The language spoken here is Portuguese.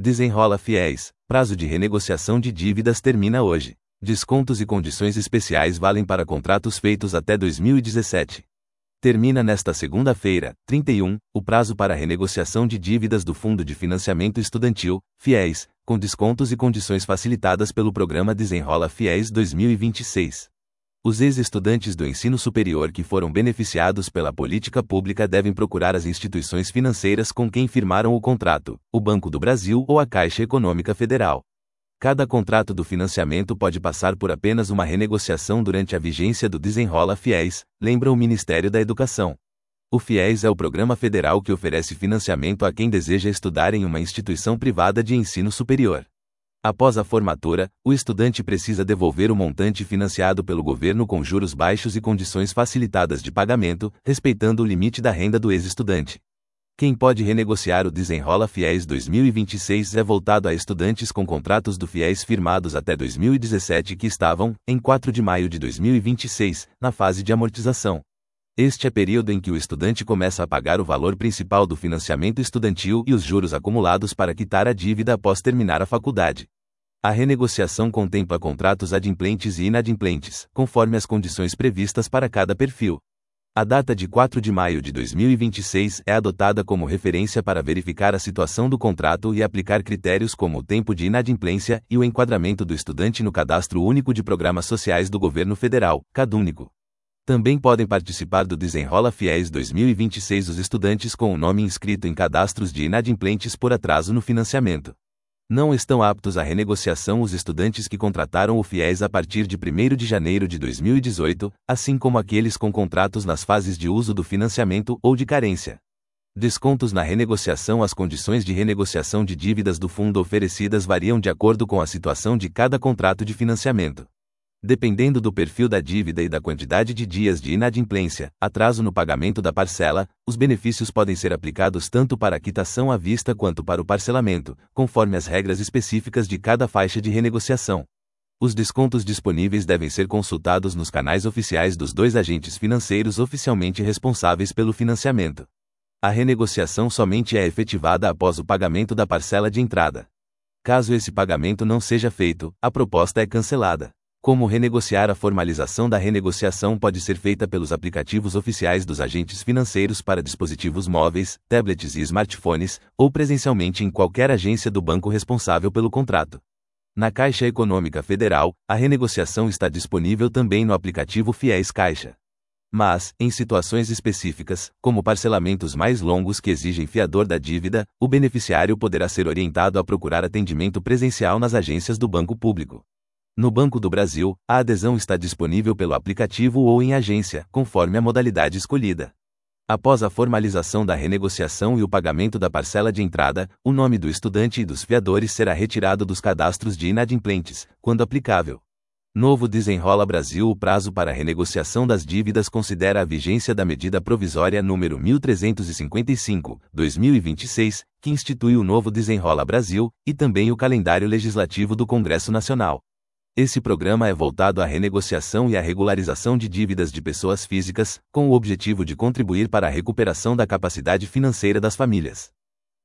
Desenrola Fiéis. Prazo de renegociação de dívidas termina hoje. Descontos e condições especiais valem para contratos feitos até 2017. Termina nesta segunda-feira, 31, o prazo para renegociação de dívidas do Fundo de Financiamento Estudantil, FIES, com descontos e condições facilitadas pelo programa Desenrola Fiéis 2026. Os ex-estudantes do ensino superior que foram beneficiados pela política pública devem procurar as instituições financeiras com quem firmaram o contrato, o Banco do Brasil ou a Caixa Econômica Federal. Cada contrato do financiamento pode passar por apenas uma renegociação durante a vigência do Desenrola Fiéis, lembra o Ministério da Educação. O FIES é o programa federal que oferece financiamento a quem deseja estudar em uma instituição privada de ensino superior. Após a formatura, o estudante precisa devolver o montante financiado pelo governo com juros baixos e condições facilitadas de pagamento, respeitando o limite da renda do ex-estudante. Quem pode renegociar o Desenrola Fiéis 2026 é voltado a estudantes com contratos do FIES firmados até 2017 que estavam, em 4 de maio de 2026, na fase de amortização. Este é período em que o estudante começa a pagar o valor principal do financiamento estudantil e os juros acumulados para quitar a dívida após terminar a faculdade. A renegociação contempla contratos adimplentes e inadimplentes, conforme as condições previstas para cada perfil. A data de 4 de maio de 2026 é adotada como referência para verificar a situação do contrato e aplicar critérios como o tempo de inadimplência e o enquadramento do estudante no Cadastro Único de Programas Sociais do Governo Federal, CadÚnico. Também podem participar do Desenrola Fiéis 2026 os estudantes com o nome inscrito em cadastros de inadimplentes por atraso no financiamento. Não estão aptos à renegociação os estudantes que contrataram o FIES a partir de 1º de janeiro de 2018, assim como aqueles com contratos nas fases de uso do financiamento ou de carência. Descontos na renegociação. As condições de renegociação de dívidas do fundo oferecidas variam de acordo com a situação de cada contrato de financiamento. Dependendo do perfil da dívida e da quantidade de dias de inadimplência, atraso no pagamento da parcela, os benefícios podem ser aplicados tanto para a quitação à vista quanto para o parcelamento, conforme as regras específicas de cada faixa de renegociação. Os descontos disponíveis devem ser consultados nos canais oficiais dos 2 agentes financeiros oficialmente responsáveis pelo financiamento. A renegociação somente é efetivada após o pagamento da parcela de entrada. Caso esse pagamento não seja feito, a proposta é cancelada. Como renegociar? A formalização da renegociação pode ser feita pelos aplicativos oficiais dos agentes financeiros para dispositivos móveis, tablets e smartphones, ou presencialmente em qualquer agência do banco responsável pelo contrato. Na Caixa Econômica Federal, a renegociação está disponível também no aplicativo FIES Caixa. Mas, em situações específicas, como parcelamentos mais longos que exigem fiador da dívida, o beneficiário poderá ser orientado a procurar atendimento presencial nas agências do Banco Público. No Banco do Brasil, a adesão está disponível pelo aplicativo ou em agência, conforme a modalidade escolhida. Após a formalização da renegociação e o pagamento da parcela de entrada, o nome do estudante e dos fiadores será retirado dos cadastros de inadimplentes, quando aplicável. Novo Desenrola Brasil. O prazo para a renegociação das dívidas considera a vigência da medida provisória número 1355/2026, que institui o Novo Desenrola Brasil, e também o calendário legislativo do Congresso Nacional. Esse programa é voltado à renegociação e à regularização de dívidas de pessoas físicas, com o objetivo de contribuir para a recuperação da capacidade financeira das famílias.